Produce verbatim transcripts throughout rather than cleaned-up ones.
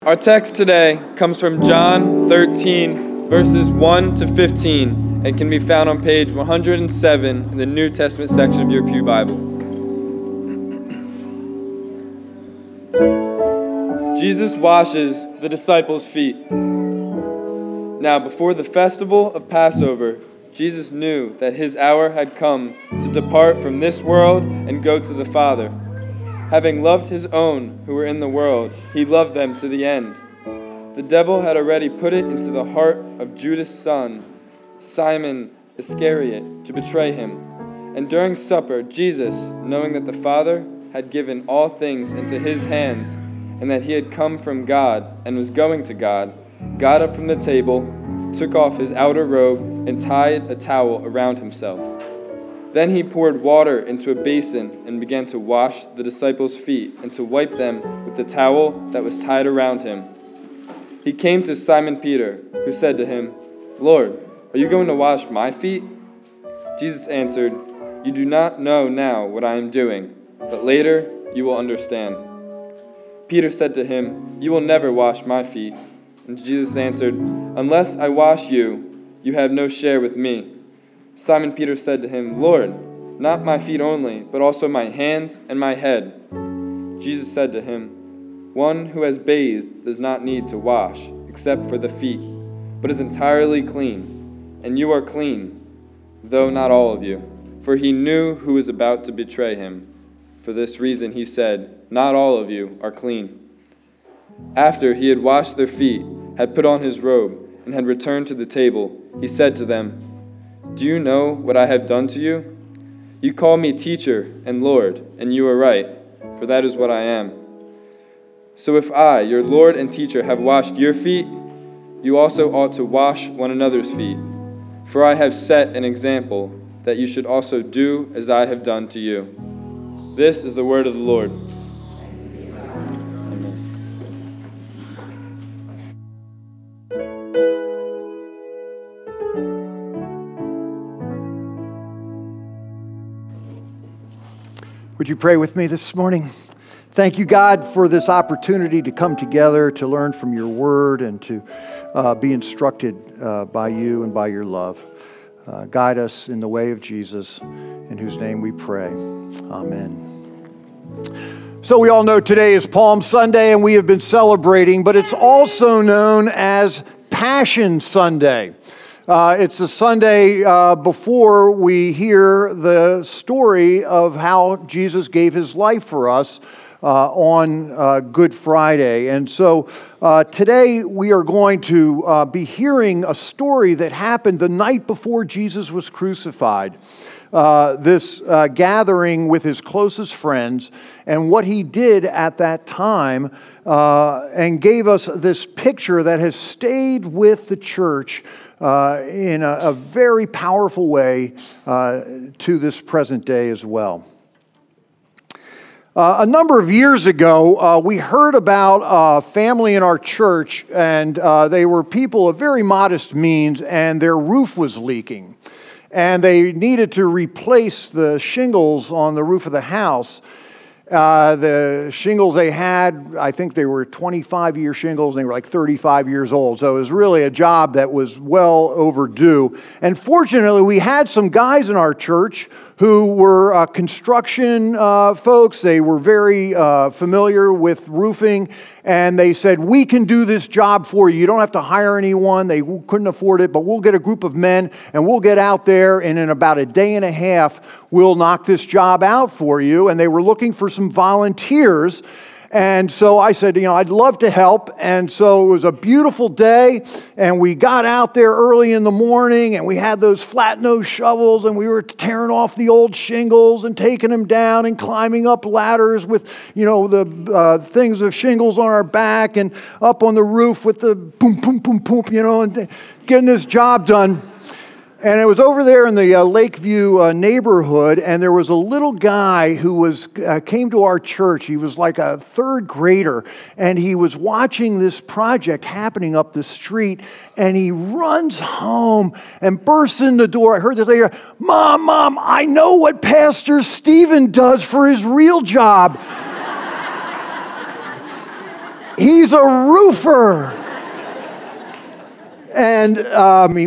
Our text today comes from John thirteen, verses one to fifteen, and can be found on page one hundred seven in the New Testament section of your Pew Bible. Jesus washes the disciples' feet. Now, before the festival of Passover, Jesus knew that his hour had come to depart from this world and go to the Father. Having loved his own who were in the world, he loved them to the end. The devil had already put it into the heart of Judas' son, Simon Iscariot, to betray him. And during supper, Jesus, knowing that the Father had given all things into his hands, and that he had come from God and was going to God, got up from the table, took off his outer robe, and tied a towel around himself. Then he poured water into a basin and began to wash the disciples' feet and to wipe them with the towel that was tied around him. He came to Simon Peter, who said to him, "Lord, are you going to wash my feet?" Jesus answered, "You do not know now what I am doing, but later you will understand." Peter said to him, "You will never wash my feet." And Jesus answered, "Unless I wash you, you have no share with me." Simon Peter said to him, "Lord, not my feet only, but also my hands and my head." Jesus said to him, "One who has bathed does not need to wash, except for the feet, but is entirely clean. And you are clean, though not all of you." For he knew who was about to betray him. For this reason he said, "Not all of you are clean." After he had washed their feet, had put on his robe, and had returned to the table, he said to them, "Do you know what I have done to you? You call me teacher and Lord, and you are right, for that is what I am. So if I, your Lord and teacher, have washed your feet, you also ought to wash one another's feet. For I have set an example that you should also do as I have done to you." This is the word of the Lord. Would you pray with me this morning? Thank you, God, for this opportunity to come together, to learn from your word, and to uh, be instructed uh, by you and by your love. Uh, guide us in the way of Jesus, in whose name we pray. Amen. So we all know today is Palm Sunday, and we have been celebrating, but it's also known as Passion Sunday. Uh, it's the Sunday uh, before we hear the story of how Jesus gave his life for us uh, on uh, Good Friday. And so uh, today we are going to uh, be hearing a story that happened the night before Jesus was crucified. Uh, this uh, gathering with his closest friends and what he did at that time uh, and gave us this picture that has stayed with the church Uh, in a, a very powerful way uh, to this present day as well. Uh, a number of years ago, uh, we heard about a family in our church, and uh, they were people of very modest means, and their roof was leaking. And they needed to replace the shingles on the roof of the house. Uh, the shingles they had, I think they were twenty-five-year shingles, and they were like thirty-five years old. So it was really a job that was well overdue. And fortunately, we had some guys in our church who were uh, construction uh, folks. They were very uh, familiar with roofing, and they said, "We can do this job for you. You don't have to hire anyone." They couldn't afford it, but we'll get a group of men, and we'll get out there, and in about a day and a half, we'll knock this job out for you. And they were looking for some volunteers. And so I said, you know, I'd love to help. And so it was a beautiful day, and we got out there early in the morning, and we had those flat-nosed shovels, and we were tearing off the old shingles and taking them down and climbing up ladders with, you know, the uh, things of shingles on our back and up on the roof with the boom, boom, boom, boom, you know, and getting this job done. And it was over there in the uh, Lakeview uh, neighborhood, and there was a little guy who was uh, came to our church. He was like a third grader, and he was watching this project happening up the street, and he runs home and bursts in the door. I heard this later, "Mom, Mom, I know what Pastor Stephen does for his real job." He's a roofer. And, uh, I mean,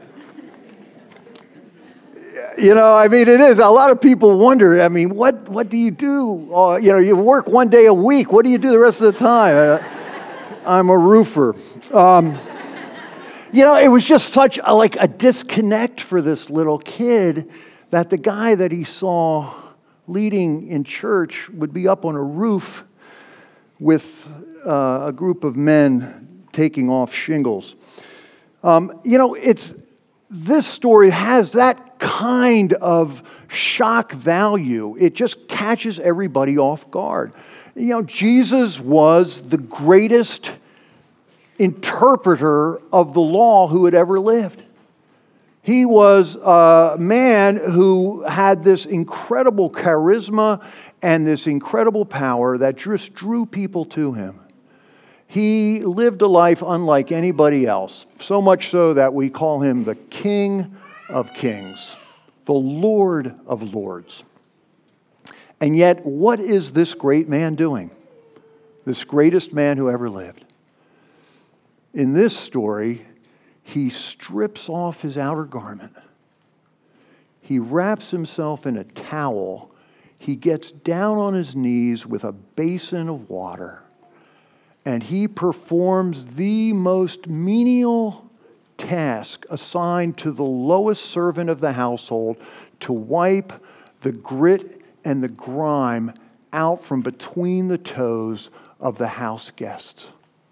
you know, I mean, it is. A lot of people wonder, I mean, what, what do you do? Uh, you know, you work one day a week. What do you do the rest of the time? Uh, I'm a roofer. Um, you know, it was just such a, like a disconnect for this little kid that the guy that he saw leading in church would be up on a roof with uh, a group of men taking off shingles. Um, you know, it's this story has that kind of shock value. It just catches everybody off guard. You know, Jesus was the greatest interpreter of the law who had ever lived. He was a man who had this incredible charisma and this incredible power that just drew people to him. He lived a life unlike anybody else, so much so that we call him the King of Kings, the Lord of Lords. And yet, what is this great man doing? This greatest man who ever lived. In this story, he strips off his outer garment. He wraps himself in a towel. He gets down on his knees with a basin of water. And he performs the most menial task assigned to the lowest servant of the household to wipe the grit and the grime out from between the toes of the house guests.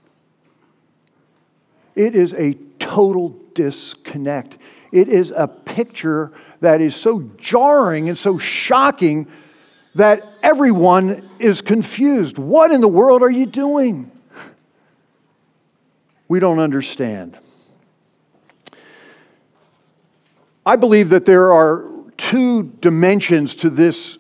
It is a total disconnect. It is a picture that is so jarring and so shocking that everyone is confused. What in the world are you doing? We don't understand. I believe that there are two dimensions to this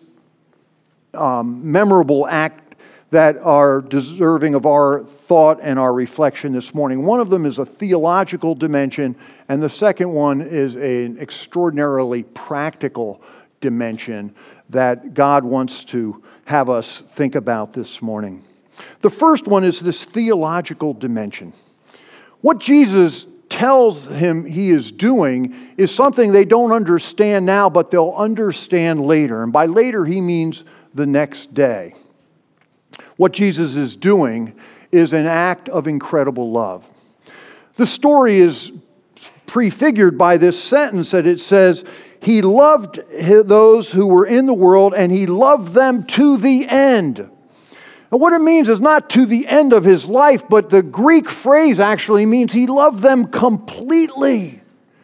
um, memorable act that are deserving of our thought and our reflection this morning. One of them is a theological dimension, and the second one is an extraordinarily practical dimension that God wants to have us think about this morning. The first one is this theological dimension. What Jesus tells him he is doing is something they don't understand now, but they'll understand later. And by later, he means the next day. What Jesus is doing is an act of incredible love. The story is prefigured by this sentence that it says, he loved those who were in the world and he loved them to the end. And what it means is not to the end of his life, but the Greek phrase actually means he loved them completely.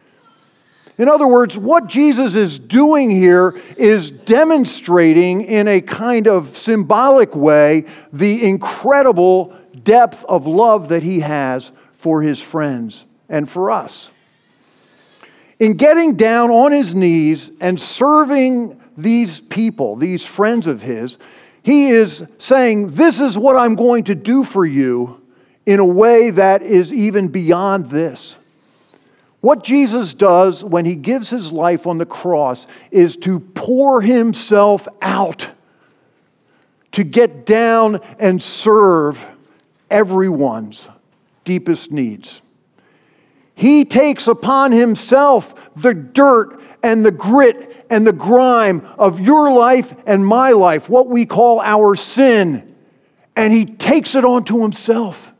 In other words, what Jesus is doing here is demonstrating in a kind of symbolic way the incredible depth of love that he has for his friends and for us. In getting down on his knees and serving these people, these friends of his, he is saying, this is what I'm going to do for you in a way that is even beyond this. What Jesus does when he gives his life on the cross is to pour himself out, to get down and serve everyone's deepest needs. He takes upon himself the dirt and the grit and the grime of your life and my life, what we call our sin, and he takes it onto himself.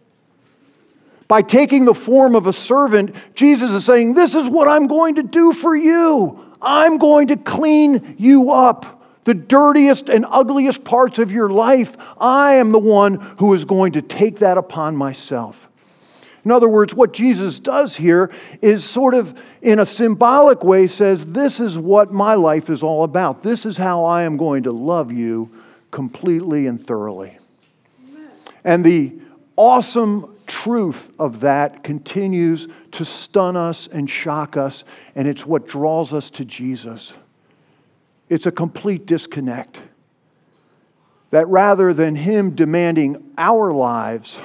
By taking the form of a servant, Jesus is saying, this is what I'm going to do for you. I'm going to clean you up. The dirtiest and ugliest parts of your life, I am the one who is going to take that upon myself. In other words, what Jesus does here is sort of, in a symbolic way, says, this is what my life is all about. This is how I am going to love you completely and thoroughly. Amen. And the awesome truth of that continues to stun us and shock us, and it's what draws us to Jesus. It's a complete disconnect. That rather than him demanding our lives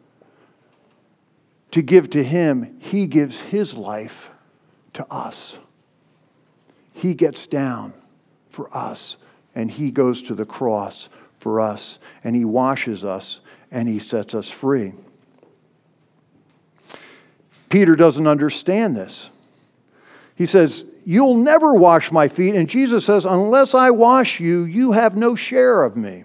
to give to him, he gives his life to us. He gets down for us, and he goes to the cross for us, and he washes us and he sets us free. Peter doesn't understand this. He says, "You'll never wash my feet." And Jesus says, "Unless I wash you, you have no share of me."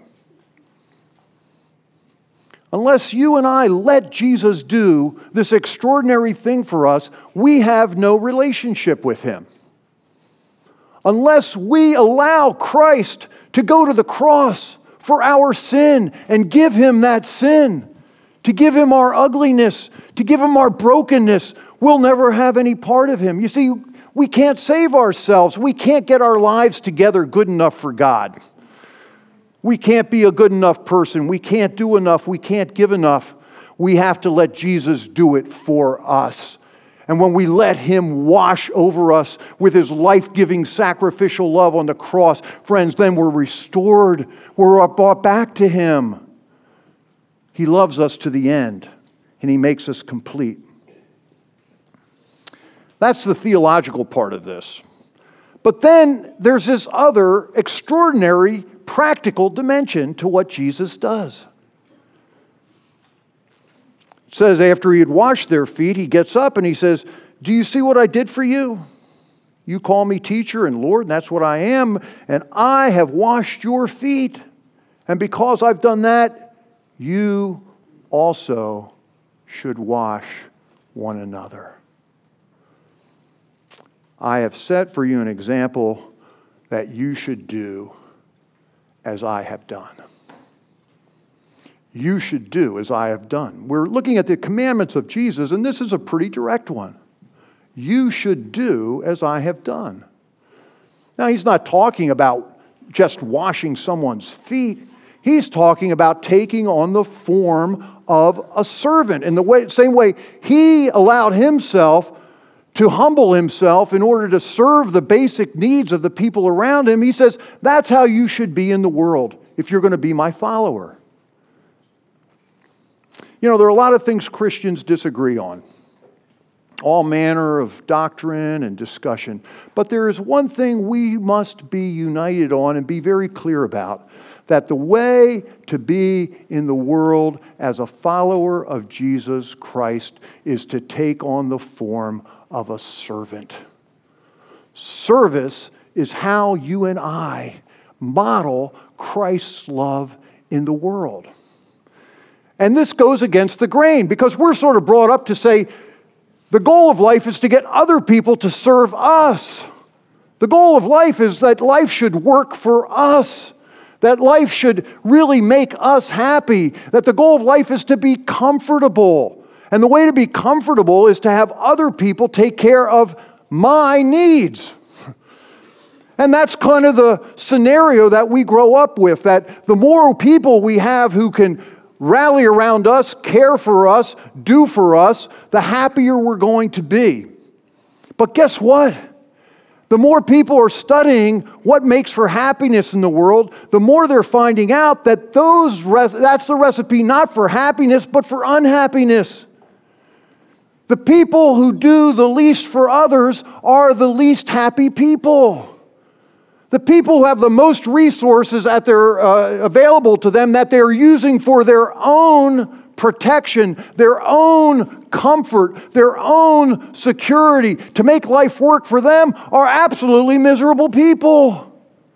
Unless you and I let Jesus do this extraordinary thing for us, we have no relationship with him. Unless we allow Christ to go to the cross for our sin and give him that sin, to give him our ugliness, to give him our brokenness, we'll never have any part of him. You see, we can't save ourselves. We can't get our lives together good enough for God. We can't be a good enough person. We can't do enough. We can't give enough. We have to let Jesus do it for us. And when we let him wash over us with his life-giving sacrificial love on the cross, friends, then we're restored. We're brought back to him. He loves us to the end, and he makes us complete. That's the theological part of this. But then there's this other extraordinary practical dimension to what Jesus does. It says after he had washed their feet, he gets up and he says, "Do you see what I did for you? You call me teacher and Lord, and that's what I am, and I have washed your feet. And because I've done that, you also should wash one another. I have set for you an example that you should do as I have done." You should do as I have done. We're looking at the commandments of Jesus, and this is a pretty direct one. You should do as I have done. Now, he's not talking about just washing someone's feet. He's talking about taking on the form of a servant. In the way, same way he allowed himself to humble himself in order to serve the basic needs of the people around him, he says, that's how you should be in the world if you're going to be my follower. You know, there are a lot of things Christians disagree on, all manner of doctrine and discussion. But there is one thing we must be united on and be very clear about, that the way to be in the world as a follower of Jesus Christ is to take on the form of a servant. Service is how you and I model Christ's love in the world. And this goes against the grain because we're sort of brought up to say the goal of life is to get other people to serve us. The goal of life is that life should work for us, that life should really make us happy, that the goal of life is to be comfortable. And the way to be comfortable is to have other people take care of my needs. And that's kind of the scenario that we grow up with, that the more people we have who can rally around us, care for us, do for us, the happier we're going to be. But guess what? The more people are studying what makes for happiness in the world, the more they're finding out that those res- that's the recipe not for happiness, but for unhappiness. The people who do the least for others are the least happy people. The people who have the most resources at their uh, available to them that they're using for their own protection, their own comfort, their own security, to make life work for them, are absolutely miserable people.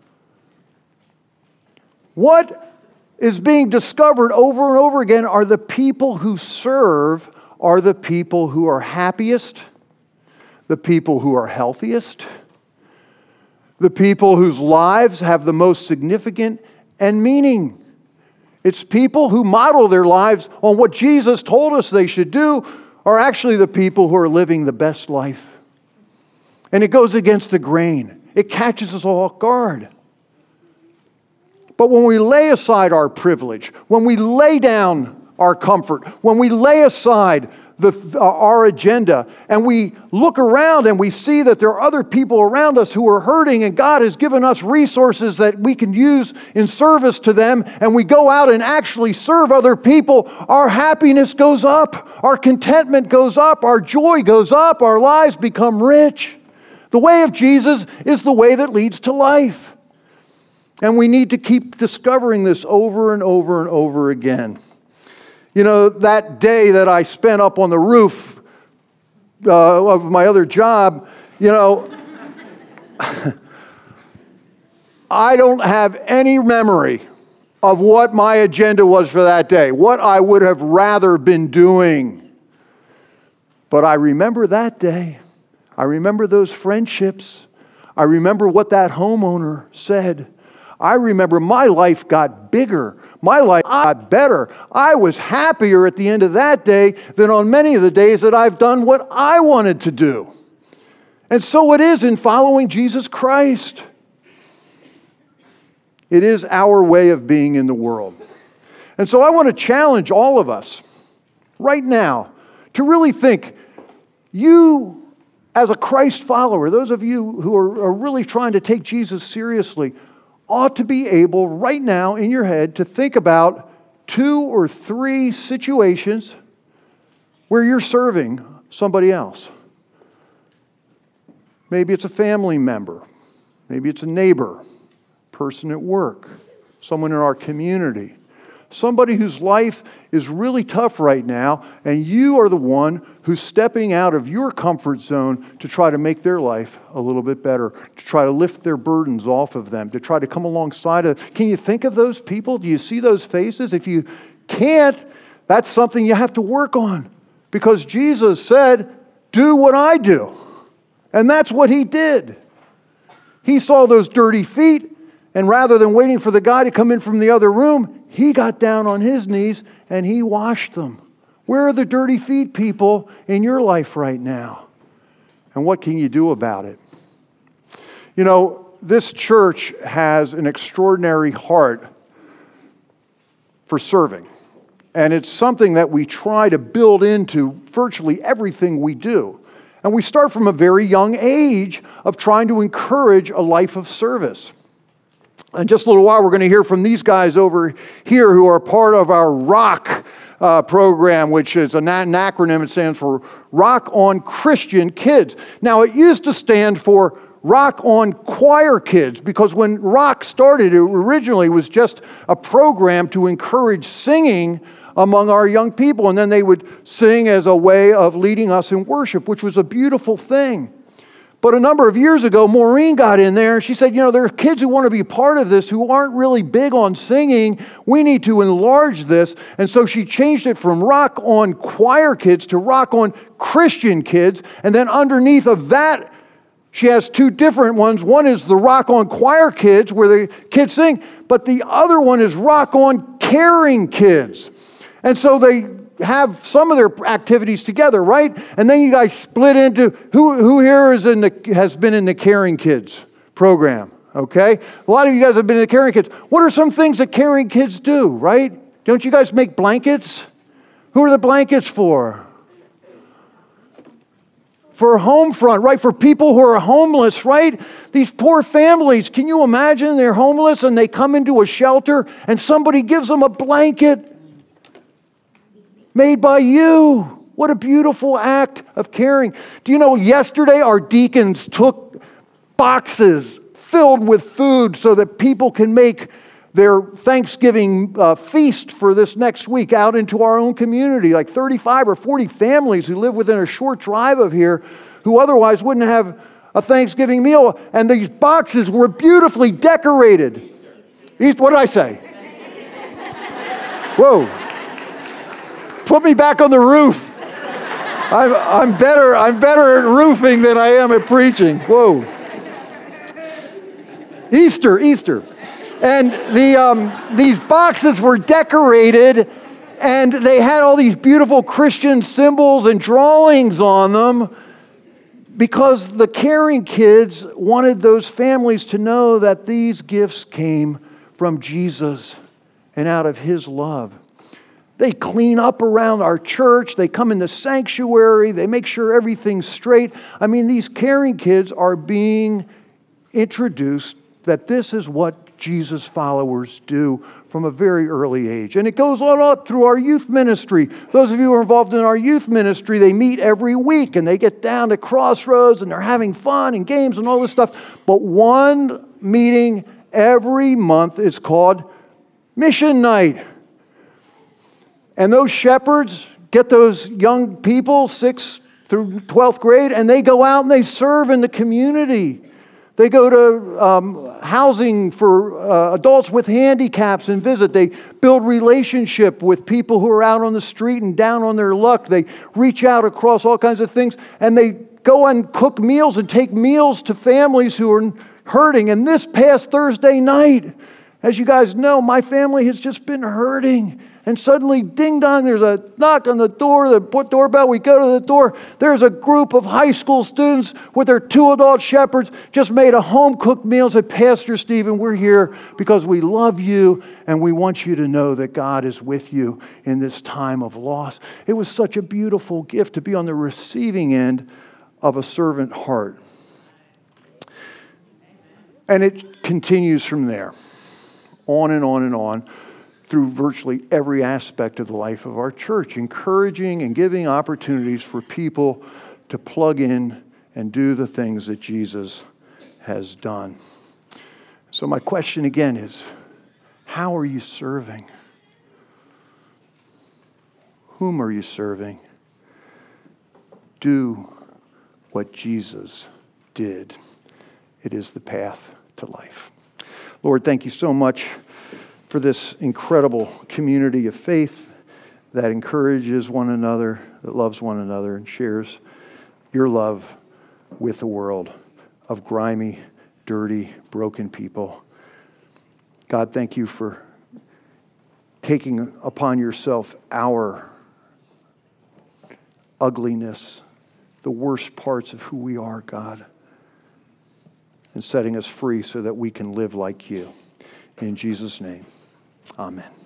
What is being discovered over and over again are the people who serve are the people who are happiest, the people who are healthiest, the people whose lives have the most significant and meaning. It's people who model their lives on what Jesus told us they should do are actually the people who are living the best life. And it goes against the grain. It catches us all off guard. But when we lay aside our privilege, when we lay down our comfort, when we lay aside the, our agenda, and we look around and we see that there are other people around us who are hurting, and God has given us resources that we can use in service to them, and we go out and actually serve other people, our happiness goes up, our contentment goes up, our joy goes up, our lives become rich. The way of Jesus is the way that leads to life. And we need to keep discovering this over and over and over again. You know, that day that I spent up on the roof uh, of my other job, you know, I don't have any memory of what my agenda was for that day, what I would have rather been doing. But I remember that day. I remember those friendships. I remember what that homeowner said. I remember my life got bigger. My life got better. I was happier at the end of that day than on many of the days that I've done what I wanted to do. And so it is in following Jesus Christ. It is our way of being in the world. And so I want to challenge all of us right now to really think, you as a Christ follower, those of you who are, are really trying to take Jesus seriously, ought to be able right now in your head to think about two or three situations where you're serving somebody else. Maybe it's a family member. Maybe it's a neighbor, person at work, someone in our community. Somebody whose life is really tough right now, and you are the one who's stepping out of your comfort zone to try to make their life a little bit better, to try to lift their burdens off of them, to try to come alongside of them. Can you think of those people? Do you see those faces? If you can't, that's something you have to work on, because Jesus said, do what I do. And that's what he did. He saw those dirty feet, and rather than waiting for the guy to come in from the other room, he got down on his knees and he washed them. Where are the dirty feet, people, in your life right now? And what can you do about it? You know, this church has an extraordinary heart for serving. And it's something that we try to build into virtually everything we do. And we start from a very young age of trying to encourage a life of service. In just a little while, we're going to hear from these guys over here who are part of our ROCK uh, program, which is an, an acronym. It stands for Rock on Christian Kids. Now, it used to stand for Rock on Choir Kids, because when ROCK started, it originally was just a program to encourage singing among our young people, and then they would sing as a way of leading us in worship, which was a beautiful thing. But a number of years ago, Maureen got in there and she said, you know, there are kids who want to be part of this who aren't really big on singing. We need to enlarge this. And so she changed it from Rock on Choir Kids to Rock on Christian Kids. And then underneath of that, she has two different ones. One is the Rock on Choir Kids, where the kids sing, but the other one is Rock on Caring Kids. And so they have some of their activities together, right? And then you guys split into, who who here is in the, has been in the Caring Kids program, okay? A lot of you guys have been in the Caring Kids. What are some things that Caring Kids do, right? Don't you guys make blankets? Who are the blankets for? For Homefront, right? For people who are homeless, right? These poor families, can you imagine? They're homeless and they come into a shelter and somebody gives them a blanket made by you. What a beautiful act of caring. Do you know, yesterday our deacons took boxes filled with food so that people can make their Thanksgiving uh, feast for this next week out into our own community. Like thirty-five or forty families who live within a short drive of here who otherwise wouldn't have a Thanksgiving meal. And these boxes were beautifully decorated. East, what did I say? Whoa. Put me back on the roof. I'm, I'm better, I'm better at roofing than I am at preaching. Whoa. Easter, Easter. And the um, these boxes were decorated, and they had all these beautiful Christian symbols and drawings on them, because the Caring Kids wanted those families to know that these gifts came from Jesus and out of His love. They clean up around our church. They come in the sanctuary. They make sure everything's straight. I mean, these Caring Kids are being introduced that this is what Jesus followers do from a very early age. And it goes on up through our youth ministry. Those of you who are involved in our youth ministry, they meet every week and they get down to Crossroads and they're having fun and games and all this stuff. But one meeting every month is called Mission Night. And those shepherds get those young people, sixth through twelfth grade, and they go out and they serve in the community. They go to um, housing for uh, adults with handicaps and visit. They build relationship with people who are out on the street and down on their luck. They reach out across all kinds of things, and they go and cook meals and take meals to families who are hurting. And this past Thursday night, as you guys know, my family has just been hurting. And suddenly, ding dong, there's a knock on the door, the doorbell, we go to the door. There's a group of high school students with their two adult shepherds just made a home-cooked meal and said, Pastor Stephen, we're here because we love you and we want you to know that God is with you in this time of loss. It was such a beautiful gift to be on the receiving end of a servant heart. And it continues from there, on and on and on, through virtually every aspect of the life of our church, encouraging and giving opportunities for people to plug in and do the things that Jesus has done. So my question again is, how are you serving? Whom are you serving? Do what Jesus did. It is the path to life. Lord, thank you so much for this incredible community of faith that encourages one another, that loves one another, and shares your love with the world of grimy, dirty, broken people. God, thank you for taking upon yourself our ugliness, the worst parts of who we are, God, and setting us free so that we can live like you. In Jesus' name. Amen.